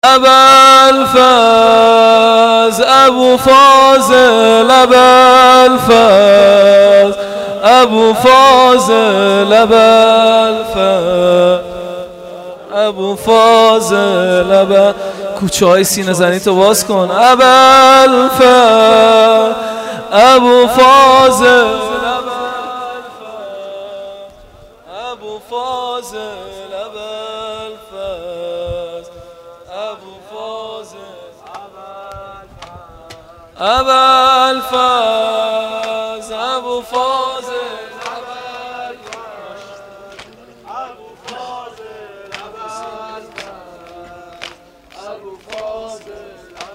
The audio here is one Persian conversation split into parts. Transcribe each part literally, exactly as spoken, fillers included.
ابوالفضل ابو فاضل ابوالفضل ابو فاضل ابوالفضل ابو فاضل ابو کوچه های سینه زنی تو باز کن. ابوالفضل ابو فاضل ابو فاضل ابوالفضل ابو فاضل ابو فاضل ابو فاضل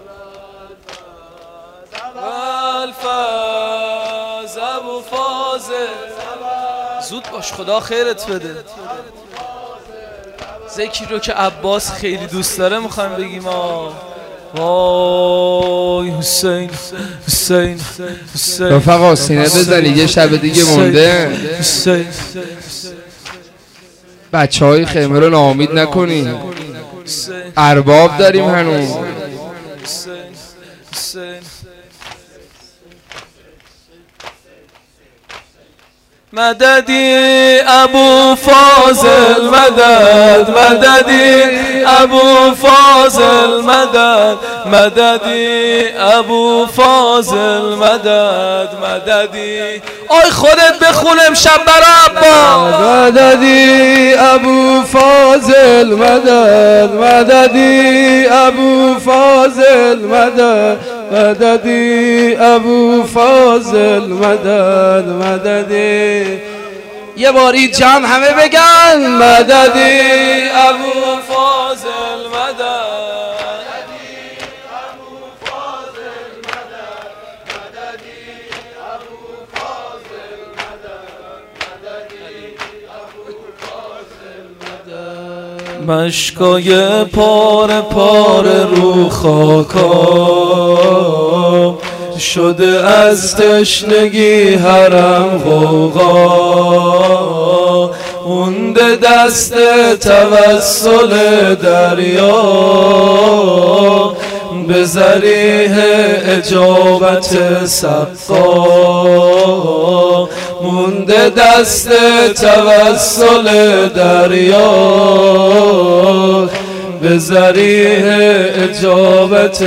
ابوالفضل ابو فاضل. زود باش خدا خیرت بده. ذکری رو که عباس خیلی دوست داره میخوایم بگیم. آه وای حسین حسین حسین رفقا سینه بزنید یه شب دیگه مونده. حسین بچه های خیمه رو ناامید نکنید، ارباب داریم هنوز. مددی ابو فاضل مدد مددی ابو فاضل مدد مددی ابو فاضل مدد مددی. آی خودت بخون امشب برا عبا. مددی ابو فاضل مدد مددی ابو فاضل مدد مددی ابو فاضل مدد مددی. یه باری جمع همه بگن مددی ابو فاضل مدد ابو فاضل مدد مددی ابو فاضل مدد مددی ابو فاضل مدد. مشکای پاره پاره رو خاکا شده از تشنگی حرم غوغا، مونده دست توسل دریا به ذریح اجابت سقا، مونده دست توسل دریا به ذریح اجابت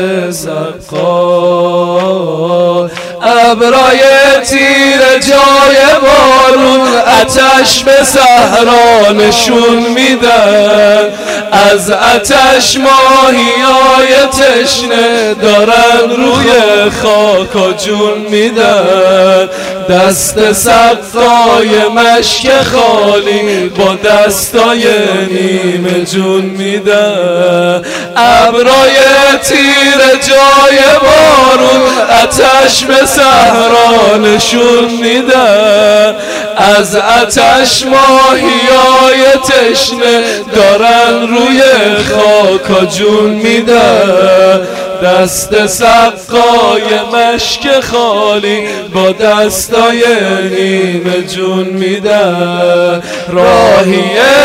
سقا. ابرای تیر جای بارون آتش به صحرا نشون میدن، از آتش ماهیای تشنه دارن روی خاک و جون میدن. دست سقای مشک خالی با دستای نیمه جون میدن. ابرای تیر جای بارون آتش به صحرا نشون میدن، از آتش ماهیای تشنه دارن روی خاک و جون میدن. دست سقای مشک خالی با دستای نیمه جون میدن. راهی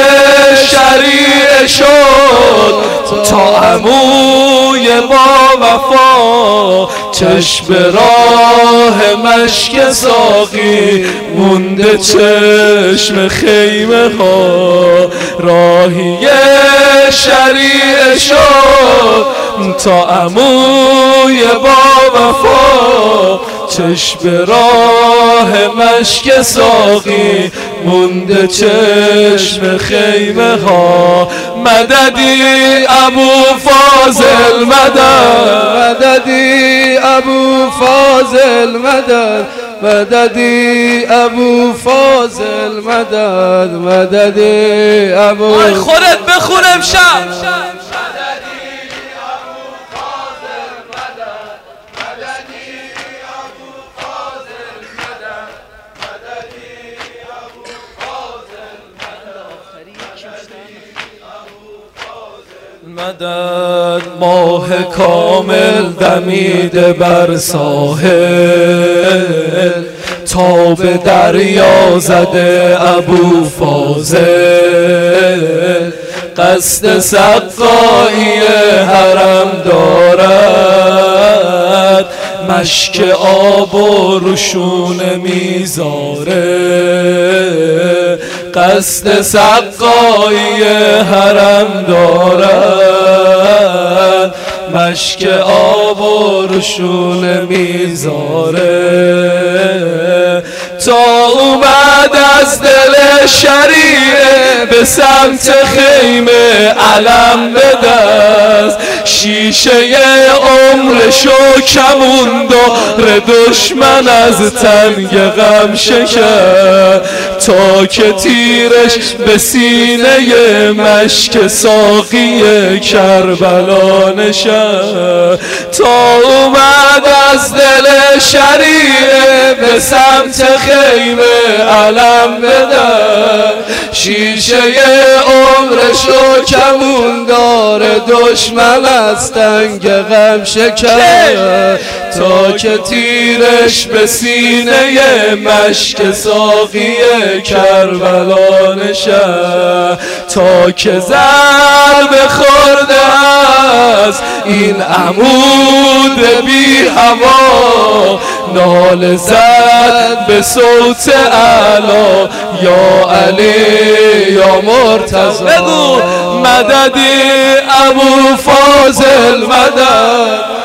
شریع شد تا عموی با وفا، چشم راه مشک ساقی مونده چشم خیمه ها. راهی شریع شد تا عموی با وفا، چشم راه مشک ساقی مونده چشم خیمه ها. مددی ابو فاضل مدد مددی ابو فاضل مدد مددی ابو فاضل مدد مددی ابو. آی خودت بخون امشب. مدد ماه کامل دمیده بر ساحل، تا به دریا زده ابو فاضل. قصد سقایی حرم دارد، مشک آب و روشونه میذاره. قصد سقایی حرم دارد، مشک آب و روشونه میذاره. تا اومد از دل شریعه به سمت خیمه علم به دست، شیشه عمرشو کمون داره دشمن از تنگ غم شکر، تا که تیرش به سینه مشک ساقی کربلا نشد. تا اومد از دل شریعه به سمت خیمه علم بدن، شیشه عمرشو کمون داره دشمن از تنگ غم شکر، تا که تیرش به سینه مشک ساقی کربلا نشد. تا که ضربه خورده است این عمود بی هوا، ناله زد به صوت اعلا یا علی یا مرتضی. بگو مددی ابو فاضل مدد،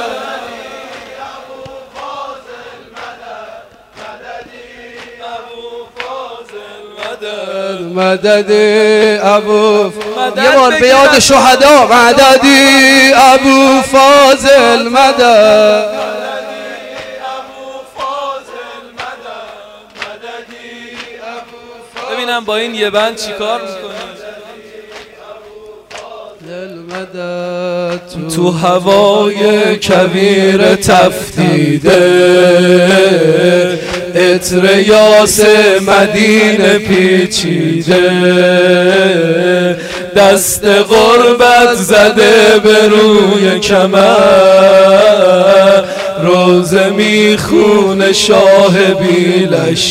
مددی ابو یه بار به یاد شهدا، مددی ابو فاضل مدد، ببینم با این یه بند چی کار میکنی. تو هوای کویر تفتیده عطر یاس مدینه پیچیده، دست غربت زده به روی کمر، روزه میخونه شاه بی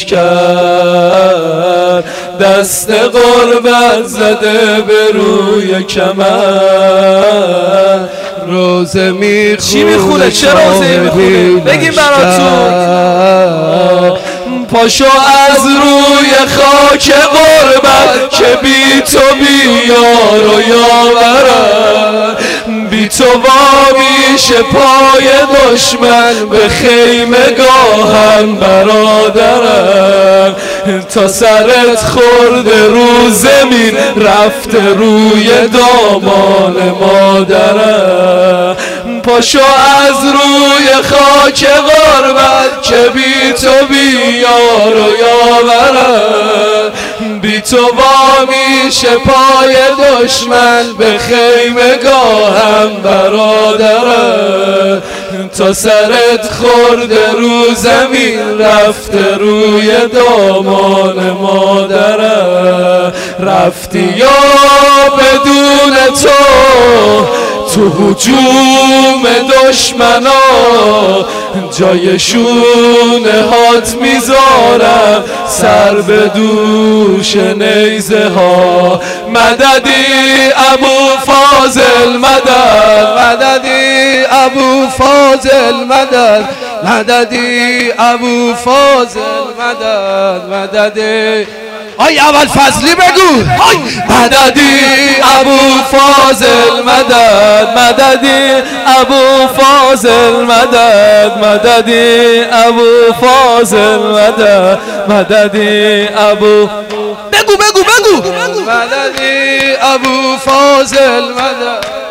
لشکر، دست غربت زده به روی کمر، روزه میخونه. چی میخونه؟ چه روزه میخونه؟ بگیم براتون. پاشو از روی خاک غربت که بی تو بیار و یاورم، بی تو وا میشه پای دشمن به خیمه گاهم برادرم، تا سرت خورده رو زمین رفته روی دامان مادرم. پاشو از روی خاک غربت که بی تو بیار و یاورم، بی تو وا میشه پای دشمن به خیمه گاهم برادرم، تا سرت خورده رو زمین رفته روی دامان مادرم. رفتی یا بدون تو تو هجوم دشمنا، جایشون هات میذارم سر به دوش نیزه ها. مددی ابو فاضل مدد، مددی ابو فاضل مدد، مددی ابو فاضل مدد، مددی آی اول فضلی بگو. مددی ابو فاضل مدد، مددی ابو فاضل مدد، مددی ابو فاضل مدد، مددی ابو بگو بگو بگو مددی ابو فاضل مدد.